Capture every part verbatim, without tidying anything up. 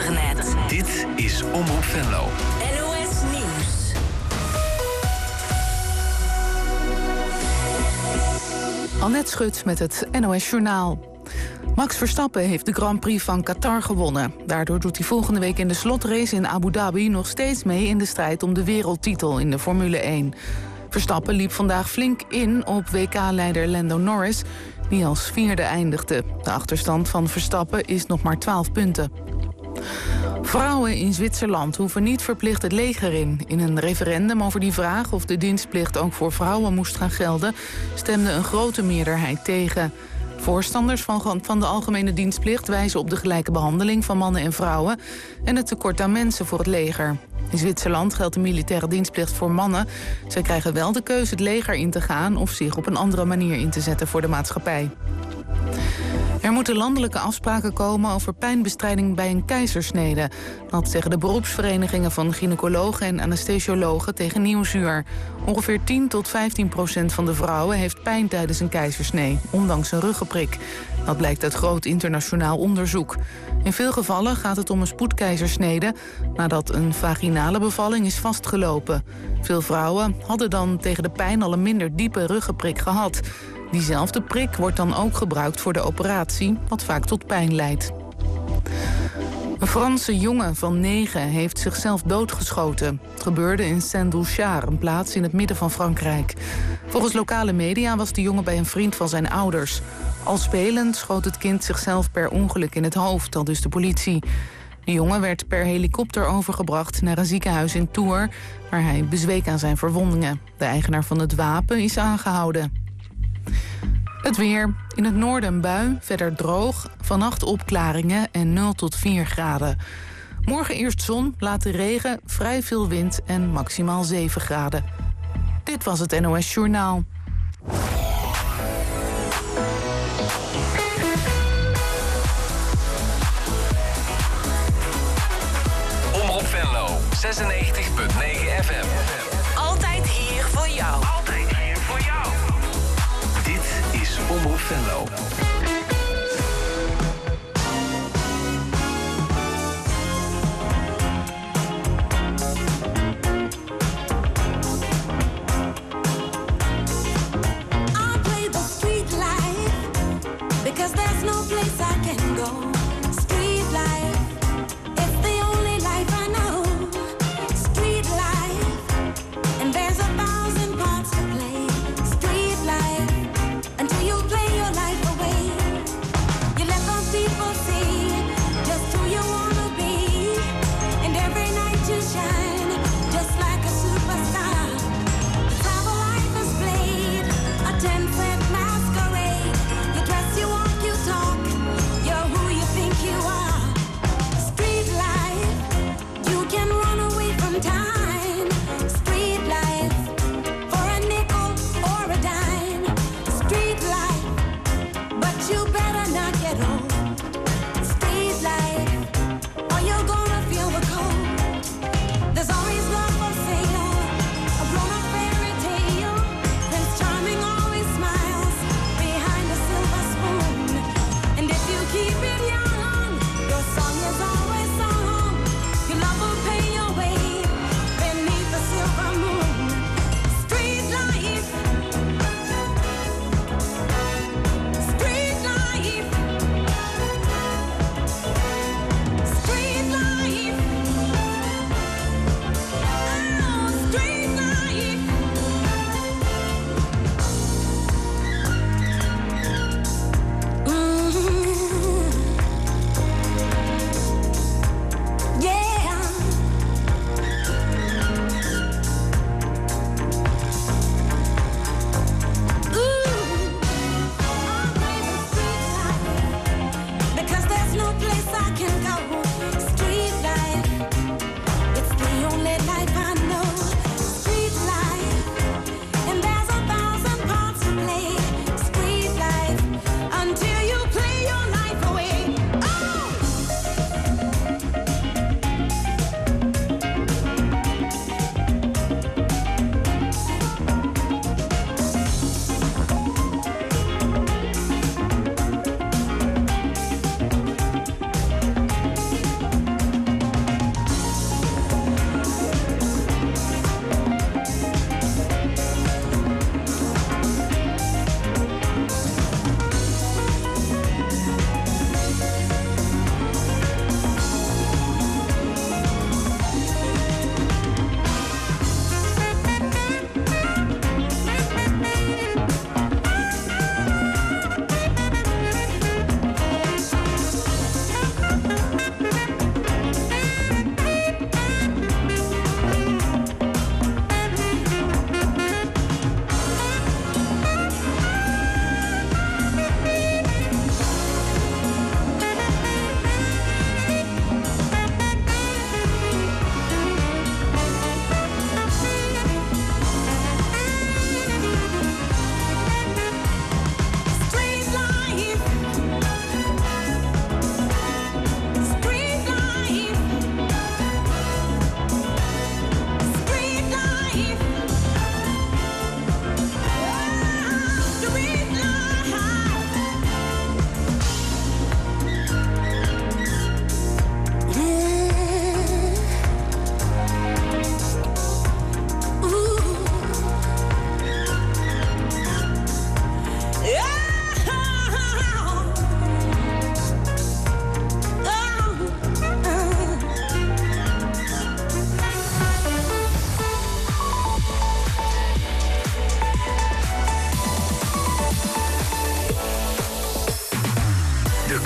internet. Dit is Omroep Venlo. N O S Nieuws. Annette Schut met het N O S Journaal. Max Verstappen heeft de Grand Prix van Qatar gewonnen. Daardoor doet hij volgende week in de slotrace in Abu Dhabi nog steeds mee in de strijd om de wereldtitel in de Formule één. Verstappen liep vandaag flink in op W K-leider Lando Norris, die als vierde eindigde. De achterstand van Verstappen is nog maar twaalf punten. Vrouwen in Zwitserland hoeven niet verplicht het leger in. In een referendum over die vraag of de dienstplicht ook voor vrouwen moest gaan gelden, stemde een grote meerderheid tegen. Voorstanders van, van de algemene dienstplicht wijzen op de gelijke behandeling van mannen en vrouwen en het tekort aan mensen voor het leger. In Zwitserland geldt de militaire dienstplicht voor mannen. Zij krijgen wel de keuze het leger in te gaan of zich op een andere manier in te zetten voor de maatschappij. Er moeten landelijke afspraken komen over pijnbestrijding bij een keizersnede. Dat zeggen de beroepsverenigingen van gynaecologen en anesthesiologen tegen Nieuwsuur. Ongeveer tien tot vijftien procent van de vrouwen heeft pijn tijdens een keizersnee, ondanks een ruggenprik. Dat blijkt uit groot internationaal onderzoek. In veel gevallen gaat het om een spoedkeizersnede nadat een vaginale bevalling is vastgelopen. Veel vrouwen hadden dan tegen de pijn al een minder diepe ruggenprik gehad. Diezelfde prik wordt dan ook gebruikt voor de operatie, wat vaak tot pijn leidt. Een Franse jongen van negen heeft zichzelf doodgeschoten. Het gebeurde in Saint-Doulchard, een plaats in het midden van Frankrijk. Volgens lokale media was de jongen bij een vriend van zijn ouders. Al spelend schoot het kind zichzelf per ongeluk in het hoofd, aldus de politie. De jongen werd per helikopter overgebracht naar een ziekenhuis in Tours, waar hij bezweek aan zijn verwondingen. De eigenaar van het wapen is aangehouden. Het weer. In het noorden een bui, verder droog. Vannacht opklaringen en nul tot vier graden. Morgen eerst zon, later regen, vrij veel wind en maximaal zeven graden. Dit was het N O S Journaal. Omroep Venlo, zesennegentig komma negen F M. Altijd hier voor jou. Altijd hier voor jou. Dit is Omroep Venlo. I play the street life because there's no place I can go. Street life, it's the only life I know. Street life, and there's a thousand parts to play. Street life, until you play your life away.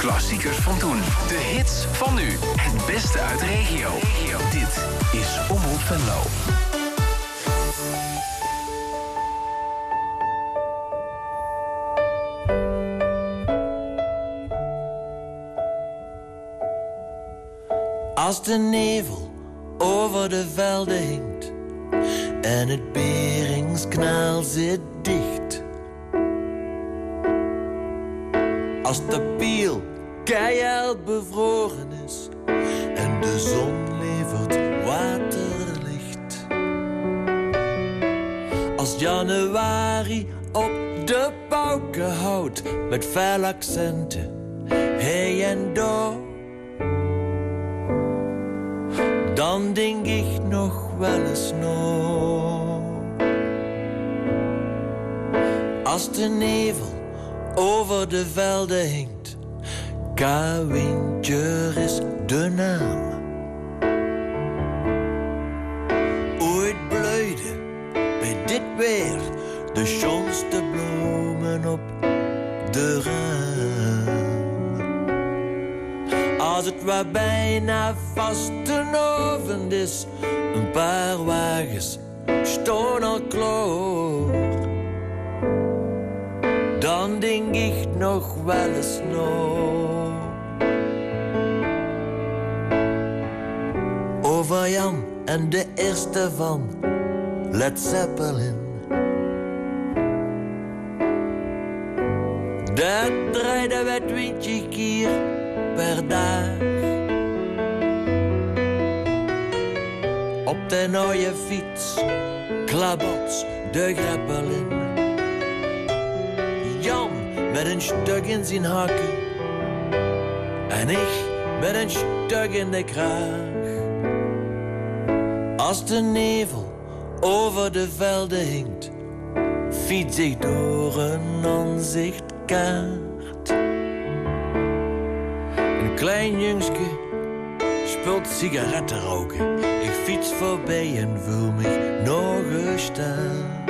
klassiekers van toen. De hits van nu. Het beste uit de regio. Dit is Omroep Venlo. Als de nevel over de velden hinkt en het Beringskanaal zit dicht. Als de piel keihard bevroren is en de zon levert waterlicht. Als januari op de pauken houdt met fel accenten, hey en do. Dan denk ik nog wel eens nog. Als de nevel over de velden hinkt, K-Winter is de naam. Ooit bloeide bij dit weer de schoonste bloemen op de raam. Als het waar bijna vastenavond is, een paar wagens staan al klaar. Dan denk ik nog wel eens nog over Jan en de eerste van Led Zeppelin. Dat draaide we twintig keer per dag. Op de nieuwe fiets, klabots de greppel in. Jan met een stuk in zijn hakken en ik met een stuk in de kraag. Als de nevel over de velden hinkt, fiets ik door een aanzichtkaart. Een klein jongske speelt sigaretten roken. Ik fiets voorbij en voel me nog gestaard.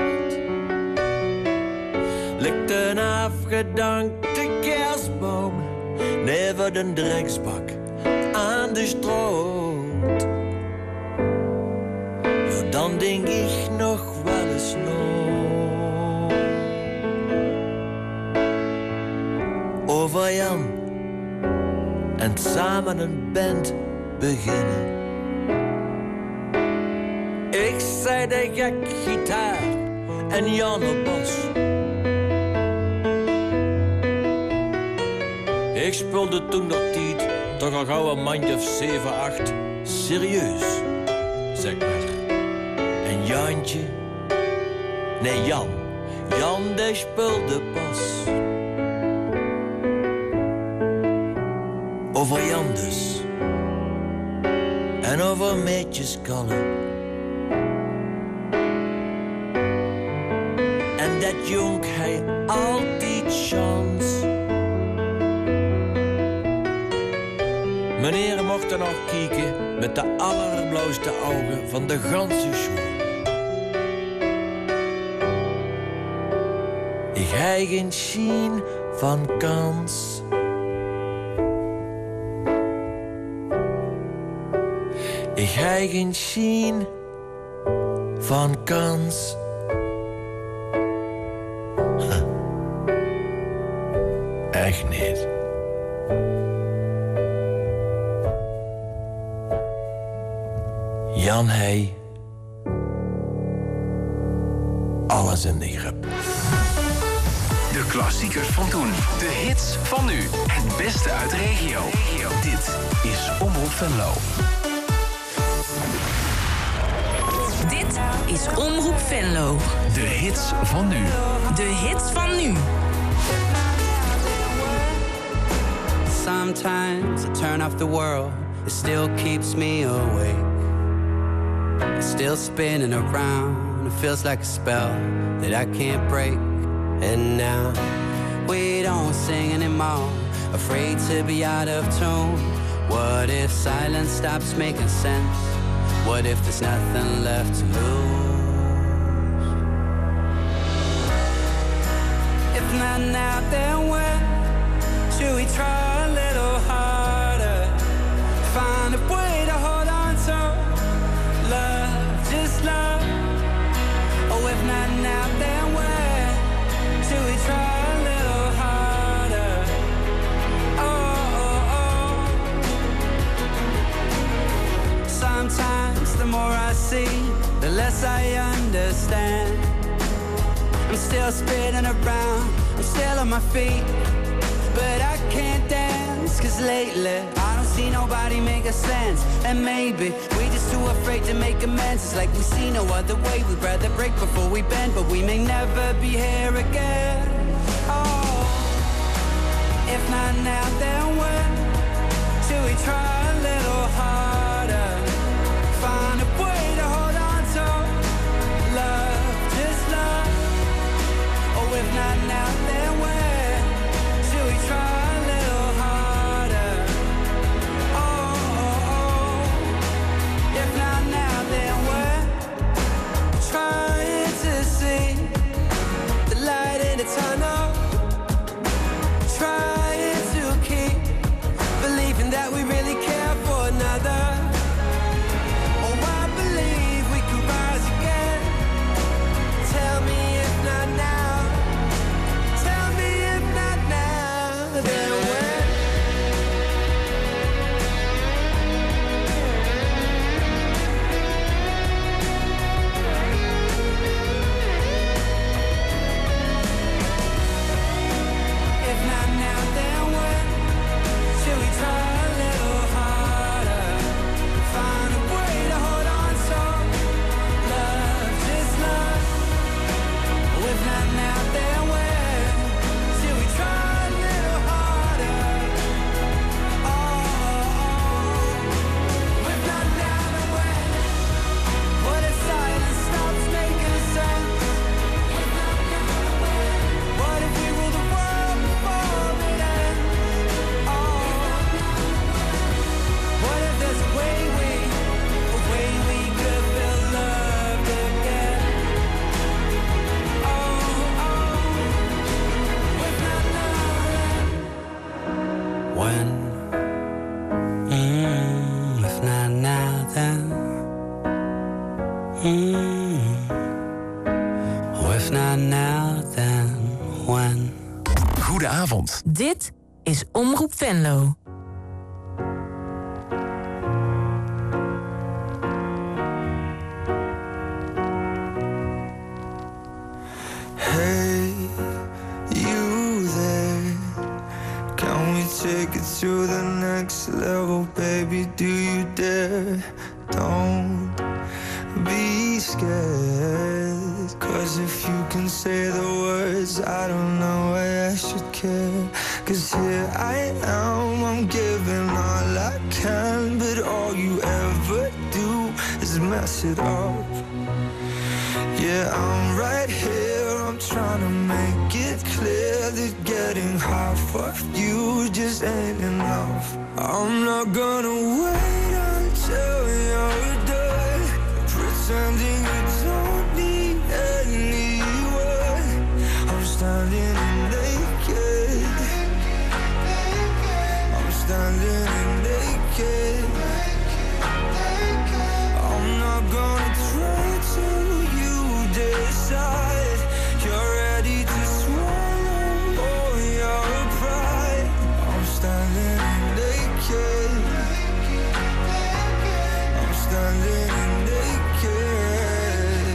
Ligt een afgedankte kerstboom neven de dreksbak aan de stroot. Ja, dan denk ik nog wel eens nog over Jan en samen een band beginnen. Ik zei de gek gitaar en Jan op bas. Ik speelde toen nog tijd, toch al gauw een mandje of zeven, acht. Serieus, zeg maar. En Jantje, nee Jan, Jan die speelde pas. Over Jan dus, en over meetjeskallen. En dat jonk hij altijd chans. Meneer mocht er nog kijken met de allerblauwste ogen van de ganse school. Ik heb geen schijn van kans. Ik heb geen schijn van kans. Huh. Echt niet. Jan hij alles in de grip. De klassiekers van toen. De hits van nu. Het beste uit de regio. Dit is Omroep Venlo. Dit is Omroep Venlo. De hits van nu. De hits van nu. Sometimes I turn off the world. It still keeps me awake. It's still spinning around. It feels like a spell that I can't break. And now we don't sing anymore, afraid to be out of tune. What if silence stops making sense? What if there's nothing left to lose? If not now, then when? Should we try a little? see, the less I understand. I'm still spinning around, I'm still on my feet, but I can't dance, cause lately I don't see nobody making sense. And maybe we just too afraid to make amends. It's like we see no other way, we'd rather break before we bend, but we may never be here again. Oh, if not now, then when? Should we try a little harder? Find a way to hold on to love, just love. Oh, if not now, then when? Should we try a little harder? Oh, oh, oh. If not now, then when? Trying to see the light in the tunnel, trying to keep believing that we really care for another. Oh, I believe we can rise again. Tell me if not now. Tell me if not now, then when? If not now, then when? Should we try a little harder? Find a way to hold on to love, just love. If not now, then when? Should we try a little harder? Oh, if not now, then when? What if silence stops making sense? What if we rule the world before it ends? Oh, what if there's a way we, a way we could feel loved again? Oh, oh, if not now, then when? Mm, if not now, then mm, oh, if not now, then when? Goedenavond. Dit is Omroep Venlo. Hey, you there? Can we take it to the next level, baby? Do you dare? Don't be scared, 'cause if you can say the words, I don't know why I should care. 'Cause here I am, I'm giving all I can, but all you ever do is mess it up. Yeah, I'm right here, I'm trying to make it clear that getting half of you just ain't enough. I'm not gonna wait until you're done pretending you don't need anyone. I'm standing naked, I'm standing naked. I'm not gonna try till you decide you're ready to swallow all your pride. I'm standing naked, I'm standing naked.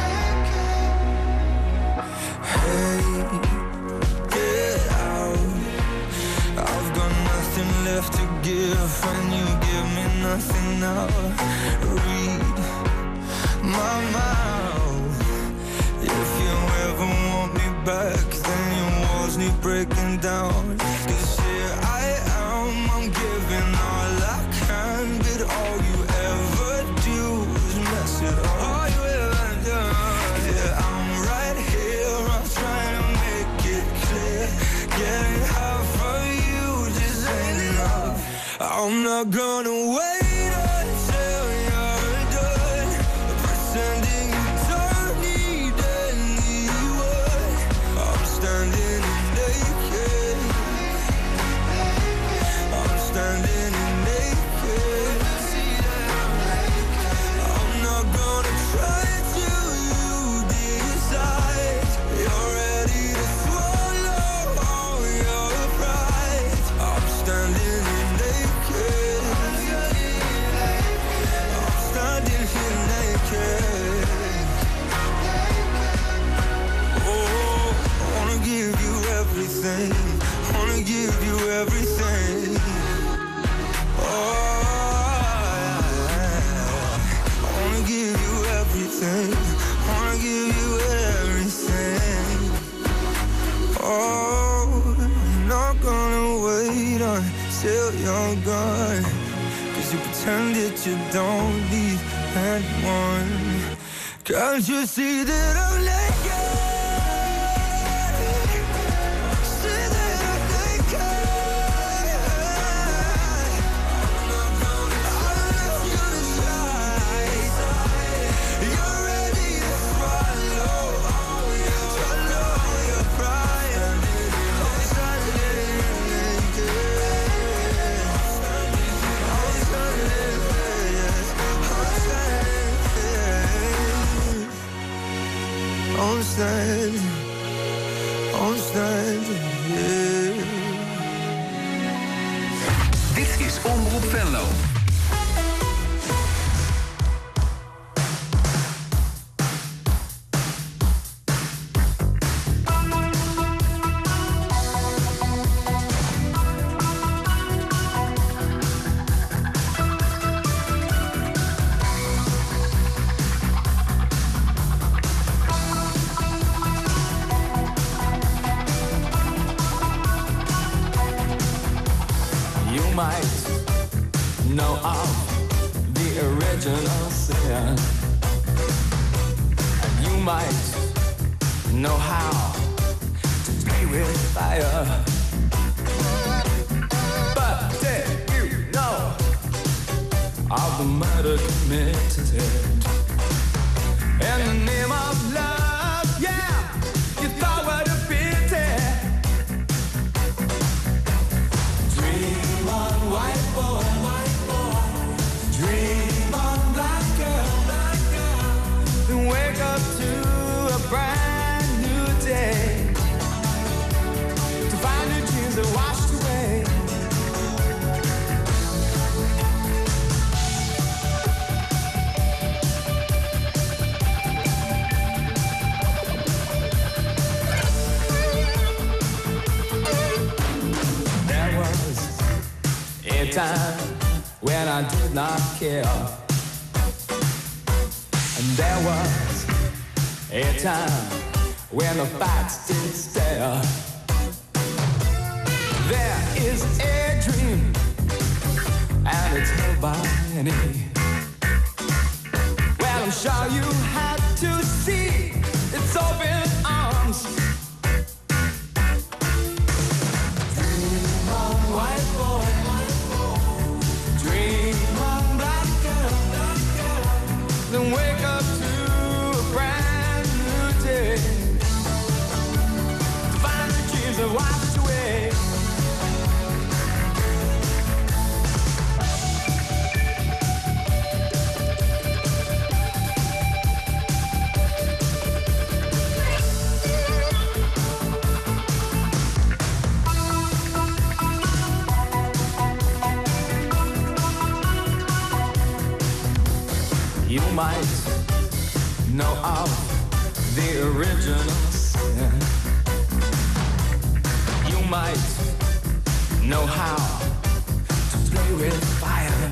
Hey, get out, I've got nothing left to give when you give me nothing now. Read my mouth. If you ever want me back, then your walls need breaking down. 'Cause here I am, I'm giving all I can, but all you ever do is mess it up. All you ever do. Yeah, I'm right here, I'm trying to make it clear. Getting half of you just ain't enough. I'm not gonna wait until you're done pretending you don't need anyone. I'm standing naked, I'm standing naked. I'm not gonna try till you decide you're ready to swallow all your pride. I'm standing naked. everything. Wanna give you everything. Oh, I wanna give you everything. Wanna give you everything. Oh, I'm not gonna wait until you're gone, 'cause you pretend that you don't need anyone. Can't you see that I'm naked? See that I'm naked. I left you to slide. You're ready to swallow, swallow your pride. I'm standing naked. I'm standing, yes, I'm standing. I'm standing, I'm standing, yeah. Dit is Omroep Venlo. You might know of the original sin, and you might know how to play with fire. But did you know of the murder committed in the name of love? Yeah, you thought what a pity. Dream on, white boy, white boy. Dream on, black girl, black girl. Then wake up to a brand new day, to find your dreams are washed away. There was a time when I did not care, and there was a time when the facts did stare. There is a dream, and it's held by many. Well, I'm sure you had to see its open arms. Dream on, white boy, white boy. Dream on, black girl, black girl. Then wake up to a brand new day, to find the dreams that washed away. You might know of the original sin. You might know how to play with fire.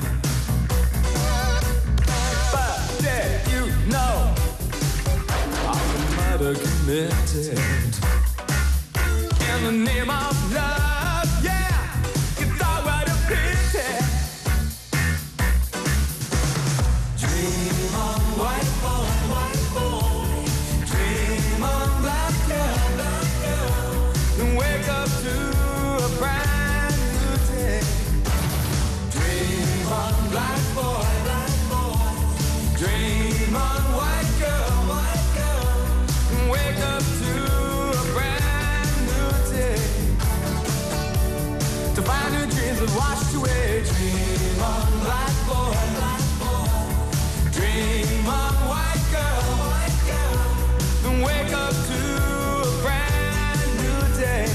But did you know of the murder committed in the name of love? Yeah, you thought what a pity. Dream on, white boy, white boy. Dream on, black girl, black girl. Then wake up to a brand new day. Dream on, black boy, black boy. Dream on, white girl, white girl. Then wake up to a brand new day, to find your dreams that washed away. Dream on, black boy, black boy. Dream on, white girl, white girl. Then wake up to a brand new day,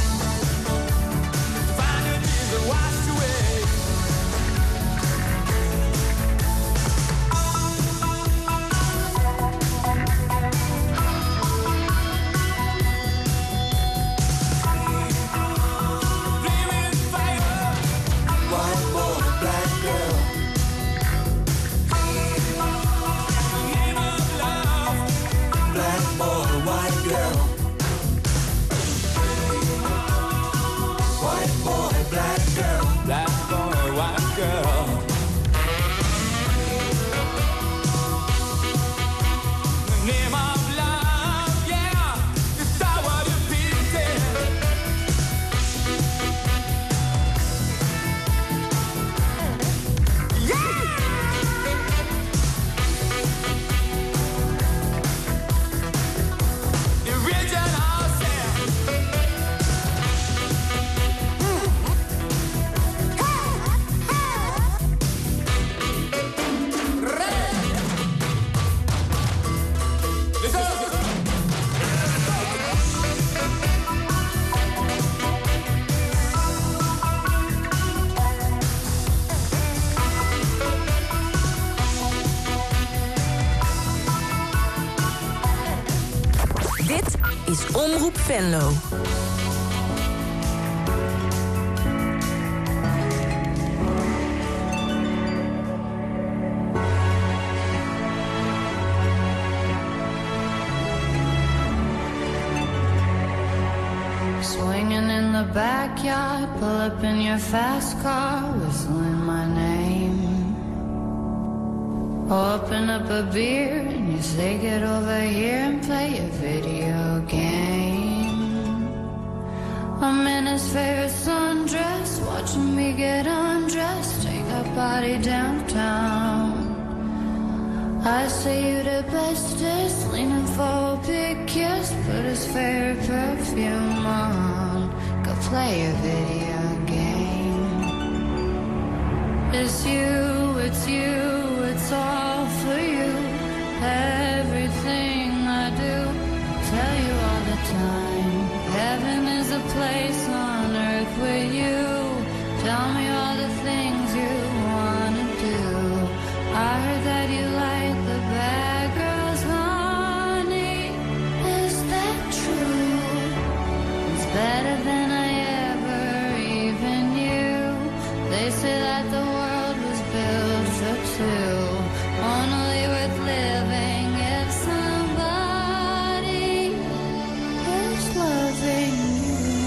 to find your dreams that washed away. Omroep Venlo. Swinging in the backyard, pull up in your fast car, whistling my name. Open up a beer and you say get over here and play a video game. I'm in his favorite sundress, watching me get undressed, take a body downtown. I say you the bestest, leaning for a big kiss, put his favorite perfume on, go play a video game. It's you, it's you, it's all for you. Everything I do, tell you all the time. Heaven is a place on earth with you. Tell me all the things you wanna do. I heard that you like the bad girls, honey. Is that true? It's better than I ever even knew. They say that the world was built for two, only worth living if somebody is loving you.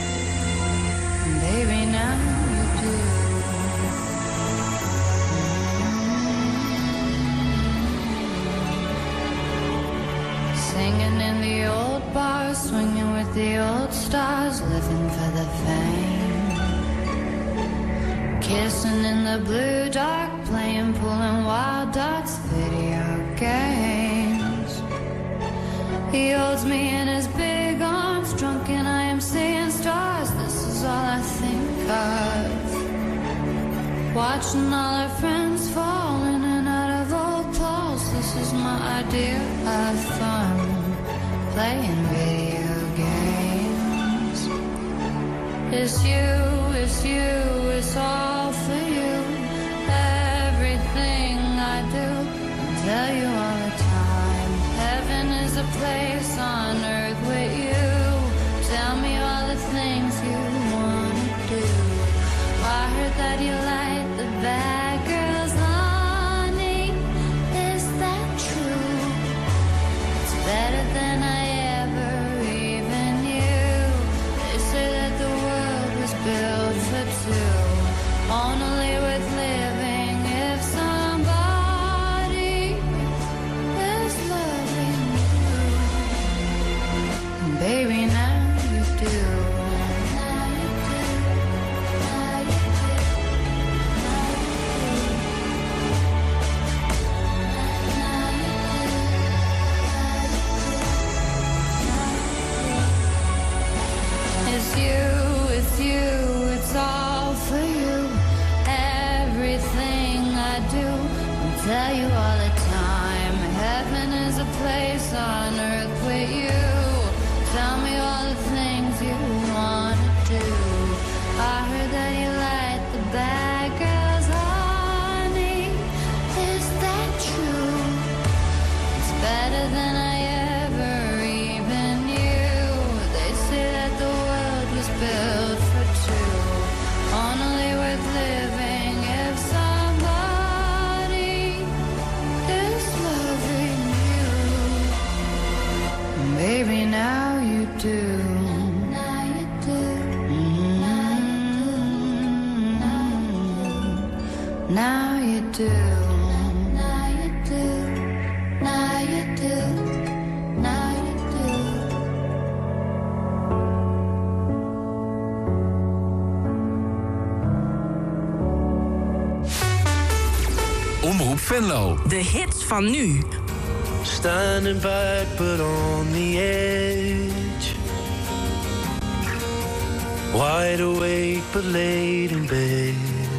Baby, now you do. Singing in the old bars, swinging with the old stars, living for the fame. Kissing in the blue dark, playing, pulling wild dots, video games. He holds me in his big arms, drunk and I am seeing stars. This is all I think of. Watching all our friends fall in and out of old clothes. This is my idea of fun, playing video games. It's you, it's you, it's all for you. Everything I do, I tell you all the time. Heaven is a place on earth with you. Tell me all the things you wanna do. I heard that you like the bad girls, honey. Is that true? It's better than I ever even knew. They say that the world was built for two, only worth living if somebody is loving you. And baby, now you do. Now you do. Now you do. Now you do. It's you, it's you, it's all for you. Everything I do, I tell you all the time. Heaven is a place on earth with you. Tell me all the things you wanna do. I heard that you like the bad girls, honey. Is that true? It's better than I ever even knew. They say that the world was built for two, only worth living if somebody is loving you. Baby, now you do. Now you do. Now you do. Now you do. Now you do. Now you do. Omroep Venlo. De hits van nu. Standing back but on the edge, wide awake but late in bed.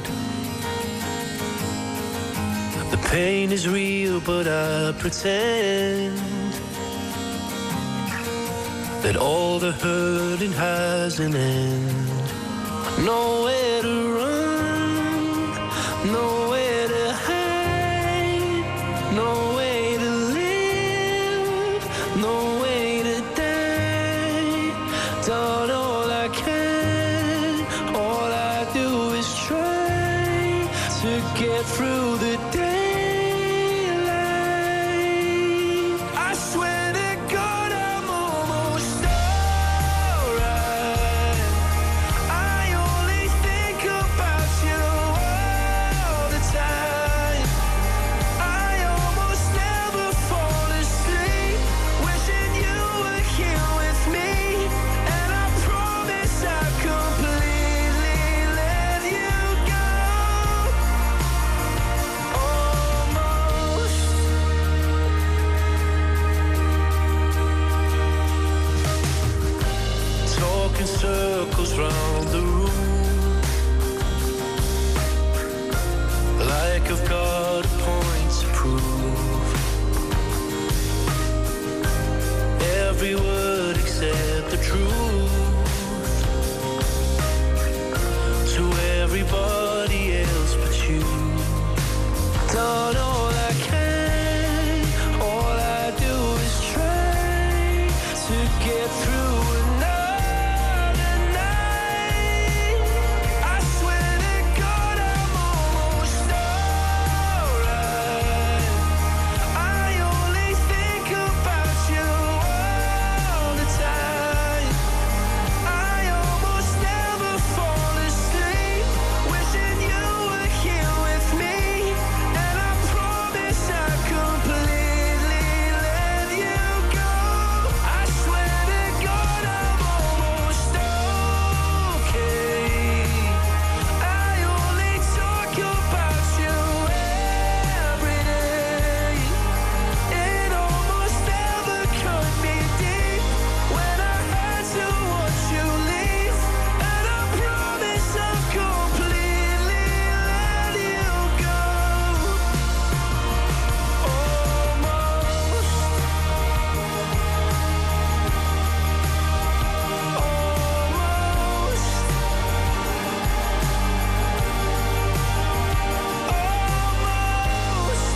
The pain is real but I pretend that all the hurting has an end. Nowhere to run, nowhere to hide, no way to live, no way to die. circles round the room, like I've got a point to prove. Every word except the truth to everybody else but you. Done all I can, all I do is try to get through another night. I swear to God I'm almost alright. I only think about you all the time. I almost never fall asleep, wishing you were here with me. And I promise I completely let you go. I swear to God I'm almost okay. I only talk about you every day. It almost never cut me deep when I had to watch you leave. And I promise I've completely let you go. Almost. Almost. Almost.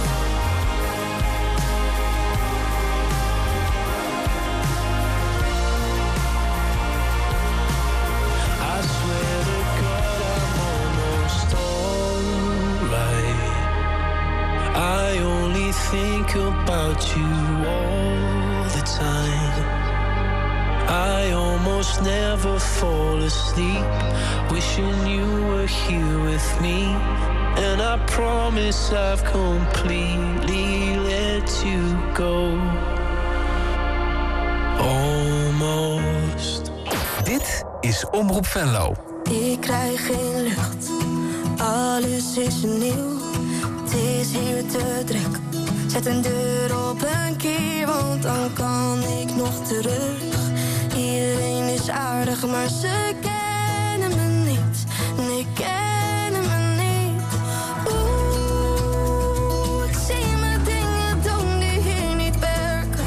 I swear to God I'm almost alright. I only think about you all the time. I almost never fall asleep, wishing you were here with me. And I promise I've completely let you go. Almost. Dit is Omroep Venlo. Ik krijg geen lucht, alles is nieuw. Het is hier te druk. Zet een deur op een keer, want dan kan ik nog terug. Iedereen is aardig, maar ze kennen me niet. Nee, kennen me niet. Oeh, ik zie me dingen doen die hier niet werken.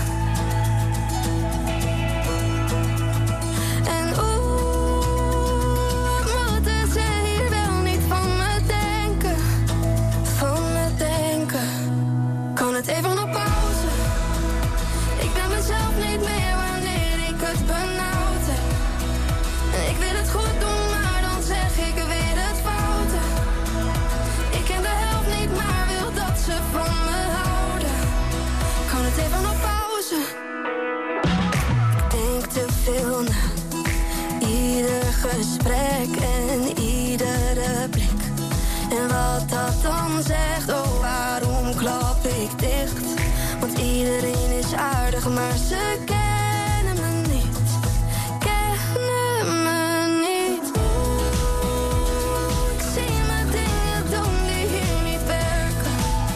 En oeh, wat moeten ze hier wel niet van me denken? Van me denken. Kan het even op pauze? Ik ben mezelf niet meer wanneer ik het benauwd heb. En ik wil het goed doen, maar dan zeg ik weer het foute. Ik ken de helft niet, maar wil dat ze van me houden. Kan het even op pauze? Ik denk te veel na. Ieder gesprek en iedere blik. En wat dat dan zegt, oh waarom klap ik dicht? Want iedereen is aardig, maar ze kennen me niet. Kennen me niet. Oeh, ik zie me dingen doen die hier niet werken.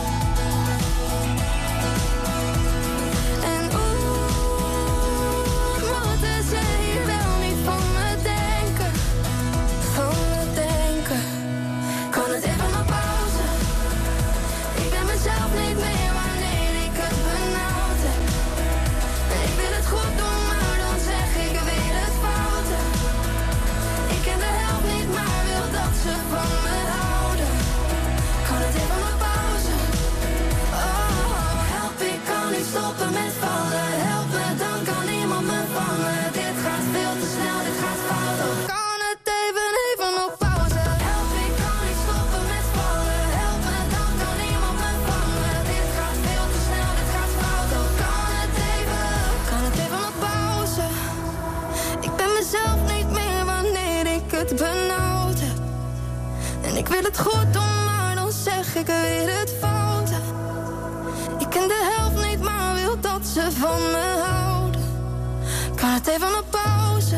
En oeh, moeten ze hier wel niet van me denken? Van me denken. Kan het even op pauze? Ik ben mezelf niet meer wanneer ik het benauwd heb. En ik wil het goed doen, maar dan zeg ik weer het foute. Ik ken de helft niet, maar wil dat ze van me houden. Kan het even op pauze? Oh, help, ik kan niet stoppen met vallen. Help me, dan kan niemand me vangen. Dit gaat veel te snel, dit gaat fout. Oh, kan het even, even op pauze? Help, ik kan niet stoppen met vallen. Help me, dan kan niemand me vangen. Dit gaat veel te snel, dit gaat fout. Oh, kan het even, kan het even op pauze? Ik ben mezelf niet meer wanneer ik het benauwd heb. En ik wil het goed doen, maar dan zeg ik weer het foute. Ik ken de helft niet, maar wil dat ze van me houden. Kan het even op pauze?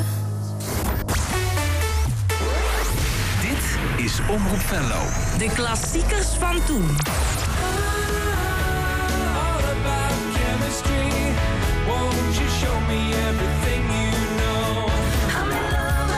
Dit is Omroep Venlo. De klassiekers van toen. All about chemistry. Won't you show me everything you know? I'm in love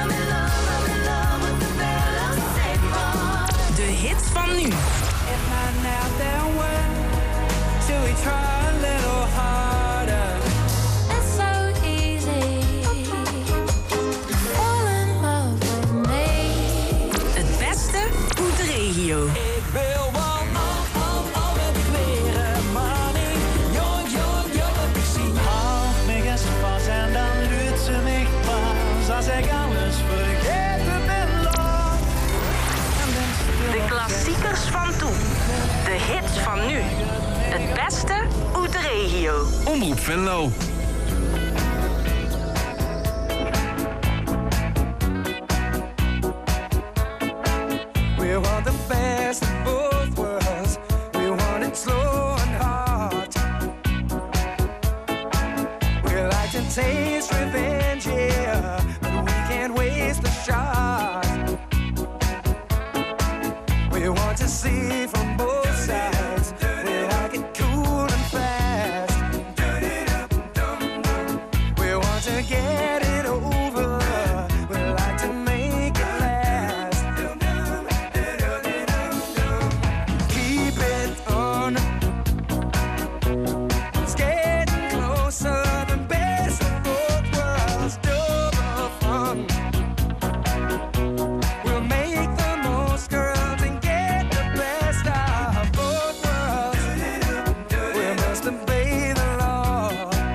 Omroep Venlo. We want the best of both worlds. We want it slow and hard. We like to taste revenge, yeah, but we can't waste the shot. We want to see from both sides. We like it cool and fast. We want to get it over. We like to make it last. Keep it on. It's getting closer. The best of both worlds. Double fun. We'll make the most, girls, and get the best of both worlds. We must obey the law.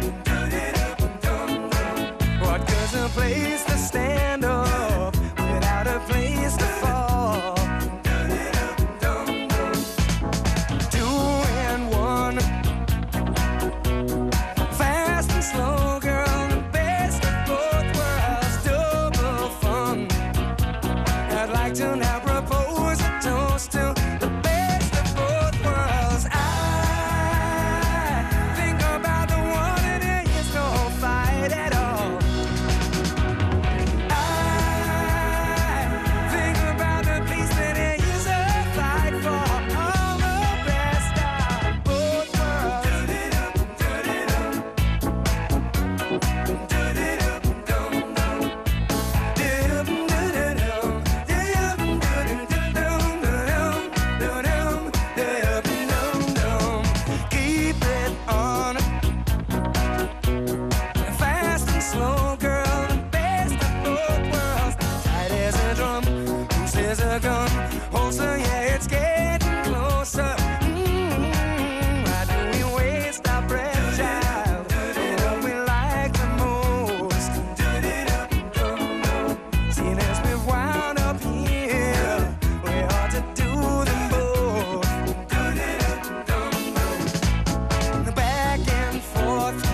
What good's a place to stand up without a place to fall? Two and one, fast and slow, girl, the best of both worlds, double fun. I'd like to now propose a toast to the best of both worlds. I think about the one and there is no fight at all. I think about the peace that there is a fight for. All the best of both worlds. Keep it on. Fast and slow, girl, the best of both worlds. Tight as a drum, loose as a gun. Also, yeah, it's getting closer. Mm, why do we waste our breath, child? What we like the most. Seeing as we've wound up here, we ought to do them both. Back and forth.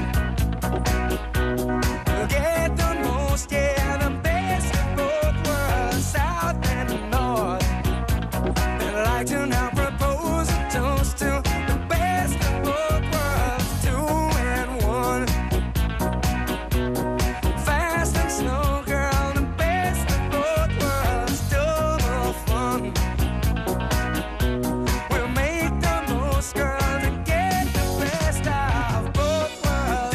We'll get the most, yeah, the best of both worlds, south and north. I'd like to now propose a toast to the best of both worlds, two and one. Fast and slow, girl, the best of both worlds, double fun. We'll make the most, girl, to get the best of both worlds.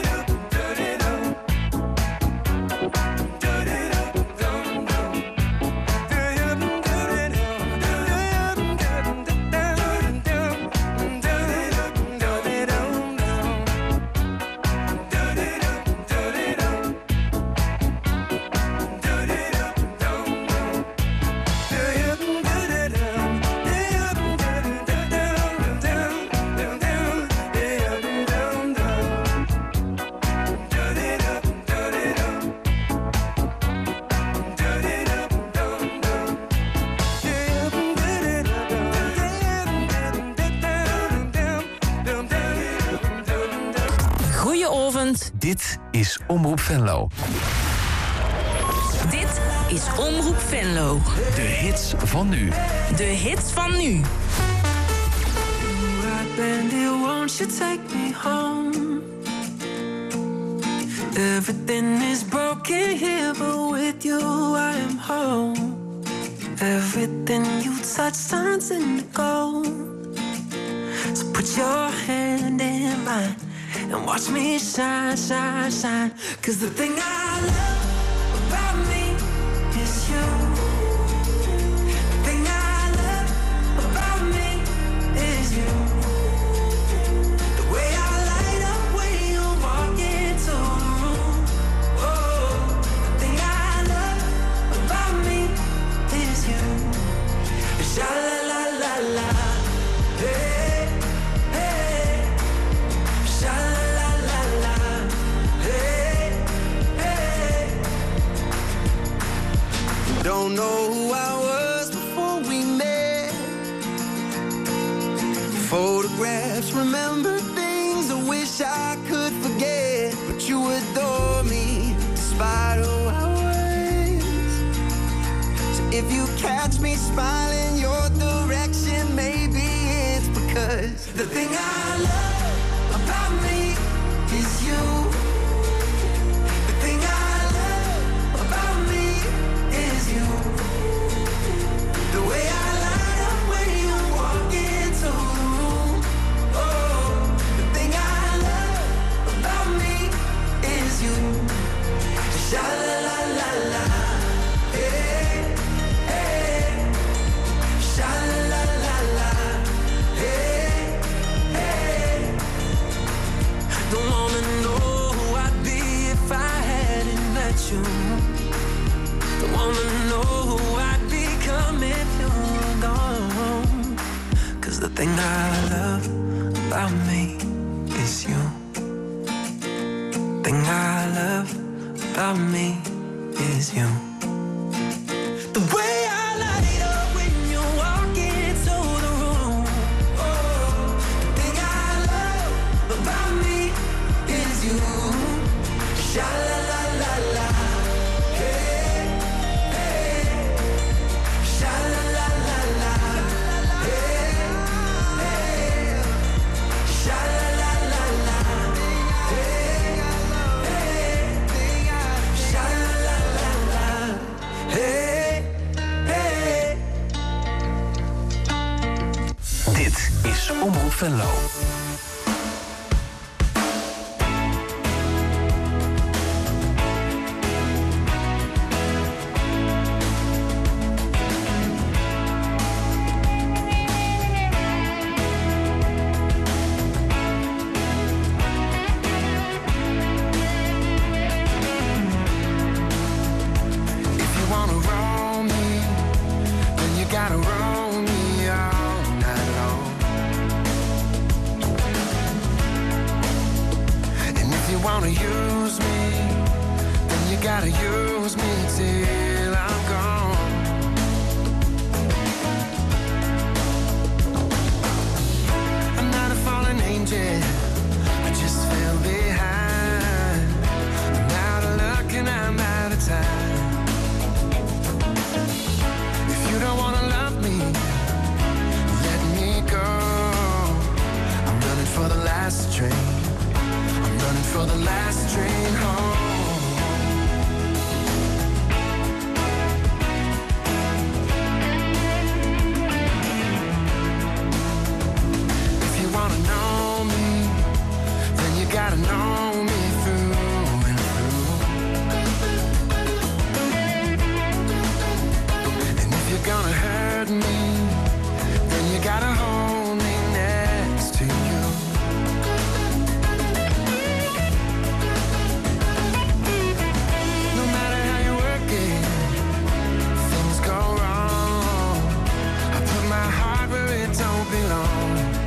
Goedenavond. Dit is Omroep Venlo. Dit is Omroep Venlo. De hits van nu. De hits van nu. Bandit, won't you take me home? Everything is broken here, but with you I am home. Everything you touch turns into gold. So put your hand in mine and watch me shine, shine, shine. 'Cause the thing I love about me is you. The thing I love about me is you. The way I light up when you walk into the room. Oh, the thing I love about me is you. Sha la la la la. Hey, hey. Sha la la la la. Hey, hey. Don't know who I was before we met. Photographs, remember things I wish I could forget, but you adore me despite who I was. So if you catch me smiling your direction, maybe it's because the thing I love about me is you. The thing I love about me is you. The way I light up when you walk into the room. Oh, the thing I love about me is you. Sha la la la la, hey, hey. Sha la la la la, hey, hey. Don't wanna know who I'd be if I hadn't met you. Don't wanna know who I'd become if you were gone. 'Cause the thing I love about me is you. Thing I love about me is you. The way I light up when you walk into the room. Oh, the thing I love about me is you. Sha la la la la, hey, hey. Sha la la la la, hey, hey. Sha la la la la, hey, hey. Sha la la la la, hey, hey. Dit is Omroep Venlo. If you wanna roll me, then you gotta roll me all night long. And if you wanna use me, then you gotta use me till I'm gone. I'm not a fallen angel, I just fell behind. I'm out of luck and I'm out of time. If you don't wanna love me, let me go. I'm running for the last train. I'm running for the last train home. If you wanna know me, then you gotta know me through and through. And if you're gonna hurt me, then you gotta hold me next to you. No matter how you work it, things go wrong. I put my heart where it don't belong.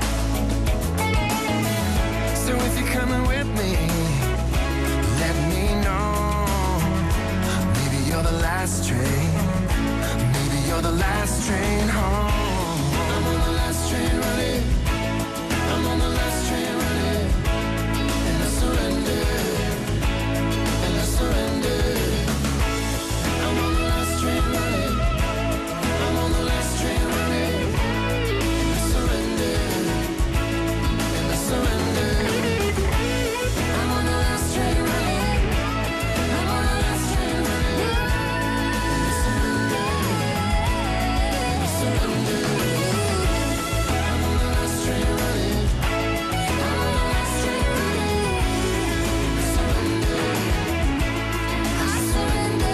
So if you're coming with me, let me know. Maybe you're the last train. Maybe you're the last train home. I'm on the last train running. I'm on the last train running. And I surrender. And I surrender. I'm on the last train running. I'm on the last train running. And I surrender. And I surrender. I'm on the last train running. I'm on the last train running. And I surrender. And I surrender. I'm on the last train running. I'm on the last train running. And I surrender. I surrender.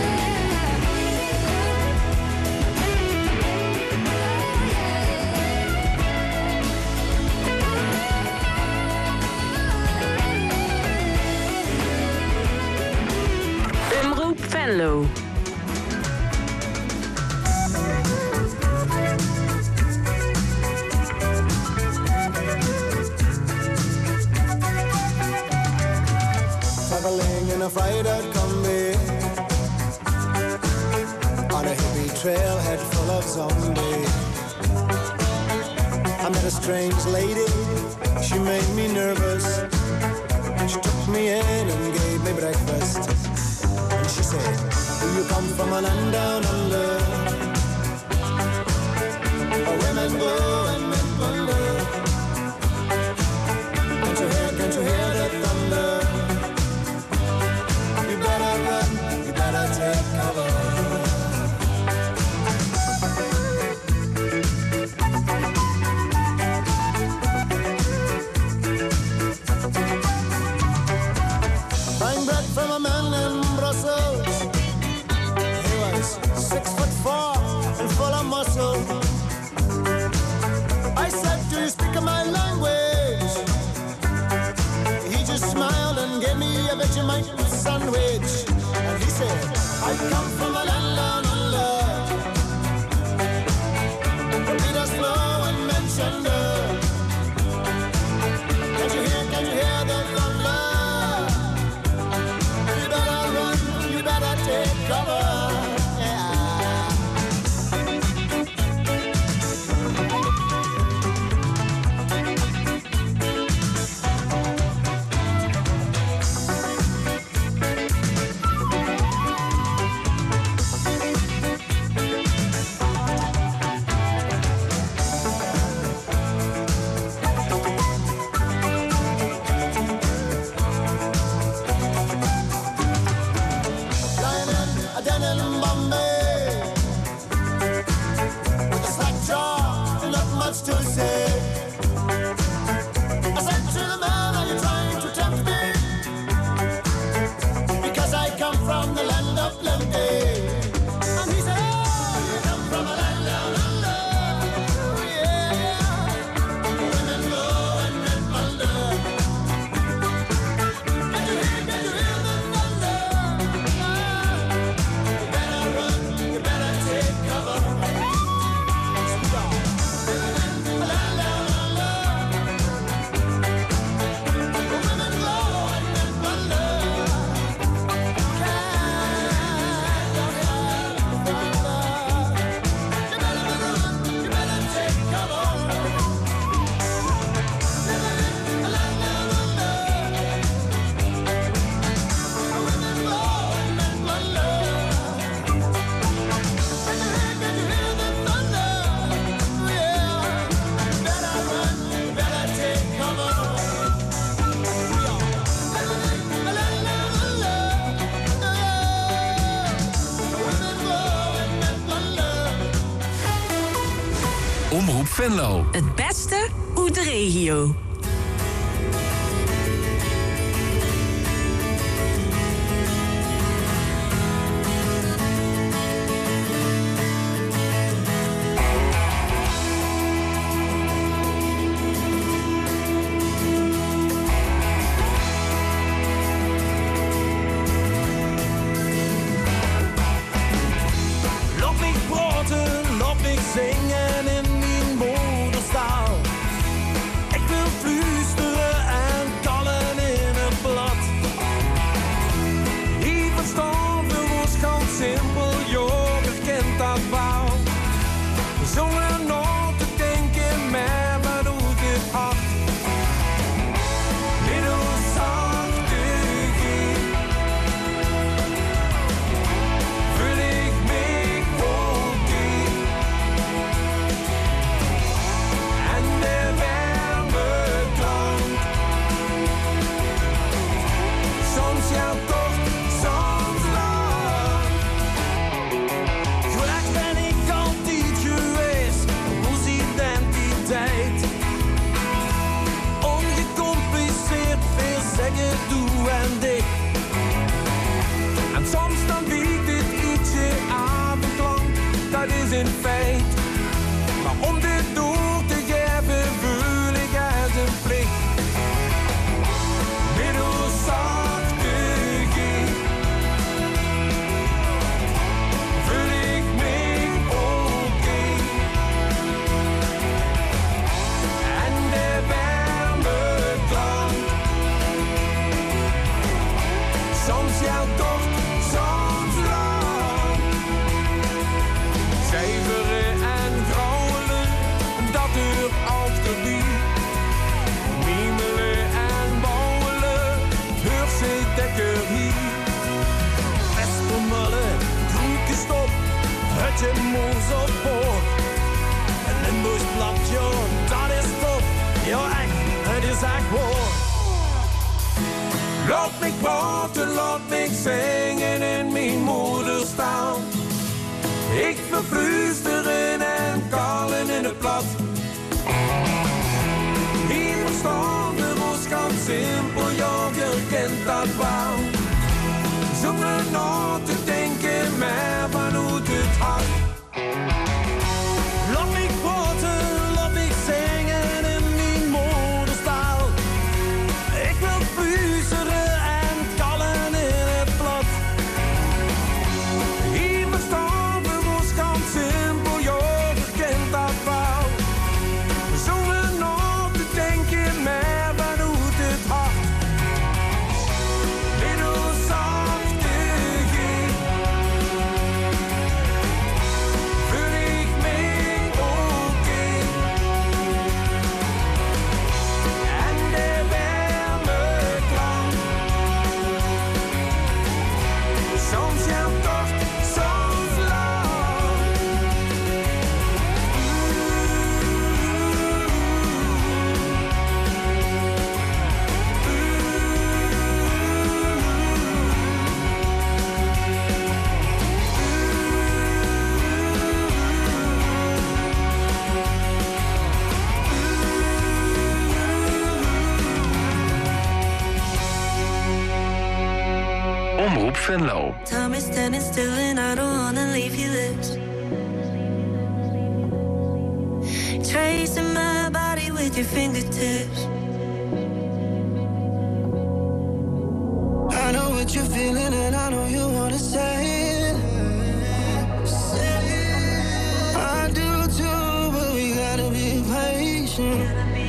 Omroep Venlo. Traveling in a freighter combi on a hippie trailhead full of zombies. I met a strange lady, she made me nervous. She took me in and gave me breakfast. And she said, do you come from a land down under? Where women go and men wonder. Can't you hear, can't you hear the thunder? You better run, you better take cover. Buying bread from a man in Brussels. He was six foot four and full of muscle. I said, do you speak my language? He just smiled and gave me a Vegemite sandwich. And he said, I come from a land down under. The Peter's flow and Manchester. Can't you hear, can't you hear the thunder? You better run, you better take cover. To say, I said to the man, are you trying to tempt me? Because I come from the land of plenty. And he said, oh, you come from a land down under. Yeah, women go and men wonder. Can't you hear, can't you hear the thunder? You better run, you better take cover. Omroep Venlo. Het beste uit de regio. Laat mich praten, laat mich zingen in mijn moederstaal. Ik wil fluisteren en kallen in het blad. Ik verstaan voor ons ganz simpel, joh, ik kent dat wel. Zonder na te denken, maar wat doet dit hart? Middel zachte ging, vul ik me vol die. En de warme klank, soms ja toch, soms lang. Gelijk ben ik altijd geweest, onze identiteit. Ongecompliceerd, veel zeggen, doe en dik. En soms dan biedt dit ietsje avondlang, dat is een feit. Maar om dit door te geven, voel ik als een plicht. Middels zachte ging, vul ik me oké. En de warme klank, soms jouw toch, soms lang. Cijferen en grauwelen, met moes op boord. Een Limburgs blad, joh, dat is top. Ja, echt, het is echt waar. Laat me praten, laat me zingen in mijn moederstaal. Ik verfluisteren en kallen in het plat. Hier verstaan de was ganz simpel, ja, je kent dat wel. Zonder na te denken, maar vanuit het hart. Laat me praten, laat me zingen in mijn moederstaal. Ik wil fluisteren en kallen in het plat. Hier verstaan we ons ganz simpel, ja, je kent dat wel. Zonder na te denken, maar vanuit het hart. Middel zachte G, vul ik mee oké. En de warme klank, soms jouw tocht, soms lang. Omroep Venlo. Time is standing still and I don't wanna leave your lips. Tracing my body with your fingertips. I know what you're feeling and I know you wanna say it. I do too, but we gotta be patient.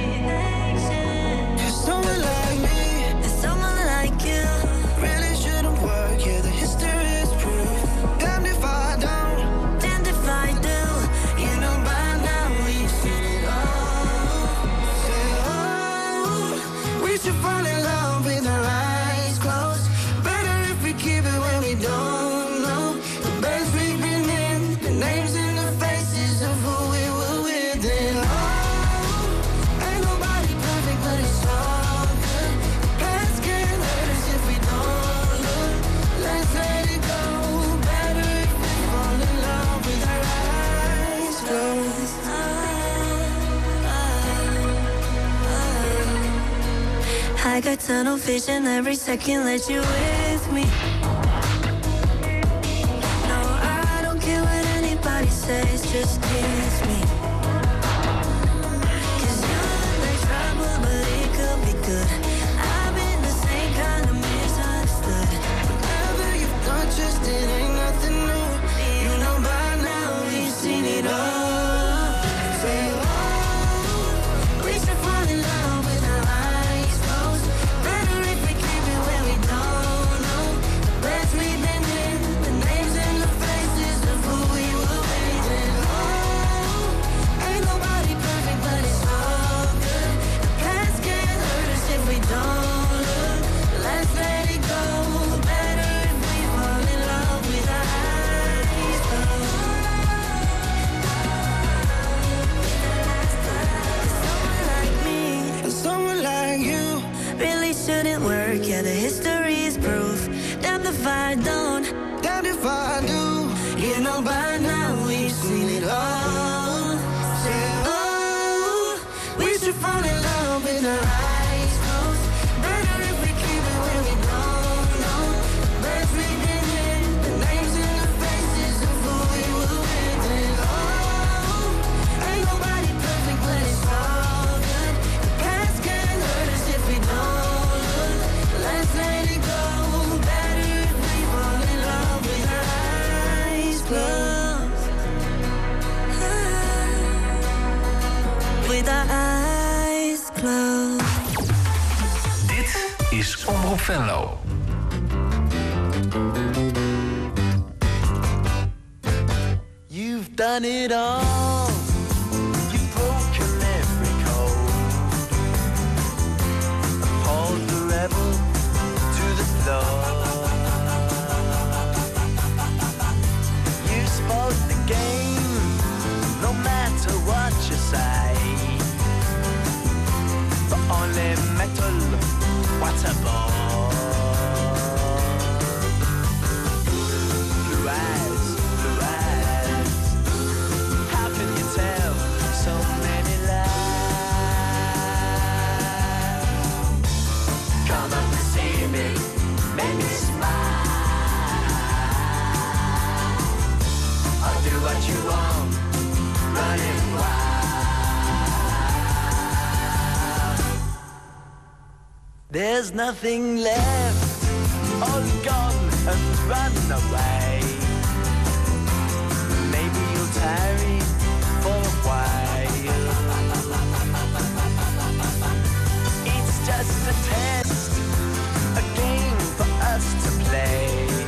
Cause someone like me, There's someone like you. really shouldn't work. Yeah, the history is proof. Damned if I don't. Damned if I do. You know by now we've seen it all. Say, oh, we should fall in love with our eyes closed. Better if we keep it when we don't know the beds we've been in, the names and the faces of who we were with. And oh, ain't nobody perfect, but it's all good. Past can't hurt us if we don't look. Let's let it go. Better if we fall in love with our eyes closed. I got tunnel vision every second, let you with me. No, I don't care what anybody says, just kiss me. Cause you look like trouble, but it could be good. I've been the same kind of misunderstood. Whatever you've done, just it ain't nothing new. You know by now we've seen it all. Say, oh, We should fall in love with our eyes closed. Better if we keep it where we don't know the beds we've been in, the names and the faces of who we were with. And oh, ain't nobody perfect, but it's all good. the past can't hurt us if we don't look. Let's let it go. Better if we fall in love with our eyes closed. Someone like me And someone like you, really shouldn't work. Yeah, the history is proof. Damn if I don't. damned if I do. You know by now we've seen it all. Say, oh, we should fall in love with our eyes closed. Better if we keep it when we don't know the beds we've been in, the names and the faces of who we were with. And oh, ain't nobody perfect, but it's all good. The past can't hurt us if we don't look. Let's let it go. Better if we fall in love with our eyes closed. With our eyes closed. Dit is Omroep Venlo. You've done it all. You've broken every code. Hauled the rebel to the floor. You spoke the game. what you want, running wild. There's nothing left, all gone and run away. Maybe you'll tarry for a while. It's just a test, a game for us to play.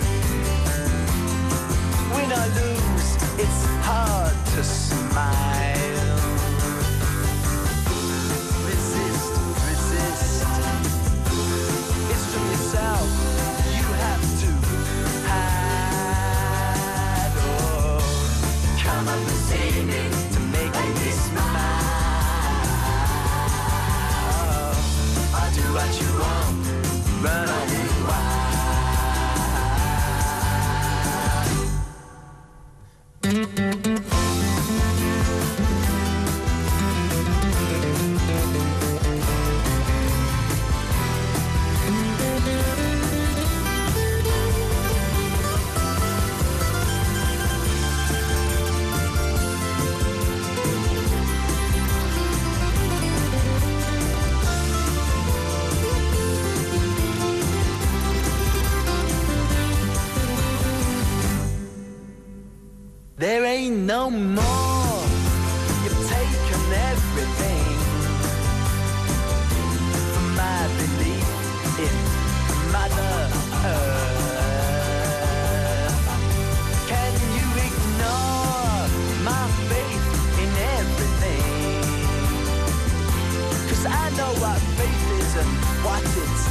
Win or lose, it's hard to smile. Resist, resist. It's from yourself you have to hide. Oh, come up and see me to make me smile. I'll do what you want, run away wild. There ain't no more, you've taken everything from my belief in Mother Earth. Can you ignore my faith in everything? 'Cause I know what faith is and what it's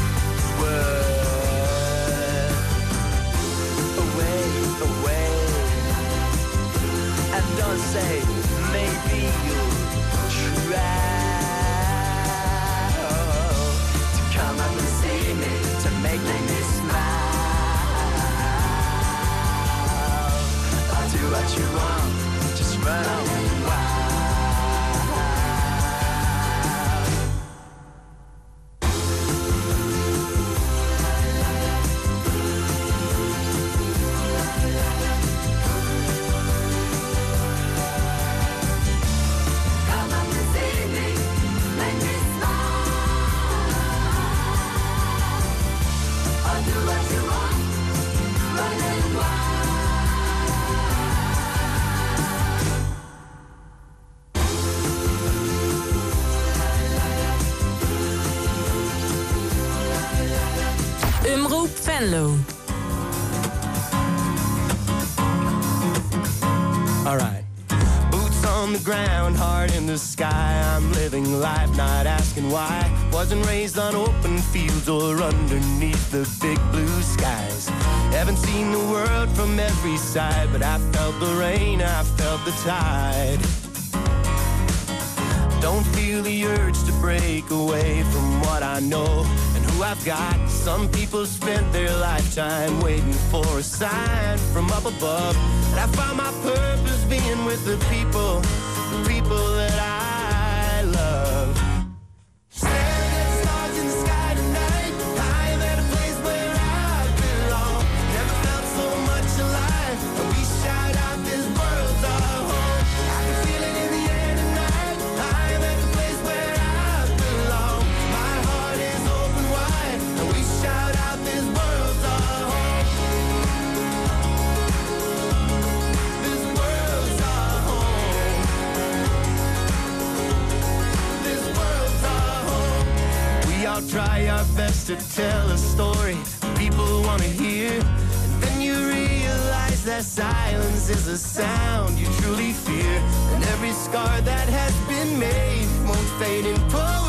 worth. Away, away. And don't say, maybe you'll try oh, to come up and see me, to make me smile. I'll do what you want, just run away wild. Omroep Venlo. Alright. Boots on the ground, heart in the sky. I'm living life, not asking why. Wasn't raised on open fields or underneath the big blue skies. Haven't seen the world from every side, but I felt the rain, I felt the tide. Don't feel the urge to break away from what I know and who I've got. Some people spent their lifetime waiting for a sign from up above. And I found my purpose being with the people, the people that I love. Staring at stars in the sky tonight, I'm at a place where I belong. Never felt so much alive, and we shout out this world's our home. I can feel it in the air tonight, I'm at the place where I belong. My heart is open wide, and we shout out this world's our home. This world's our home. This world's our home. We all try our best to tell a story people want to hear, and then you realize that silence is a sound you truly fear. And every scar that has been made won't fade in poetry.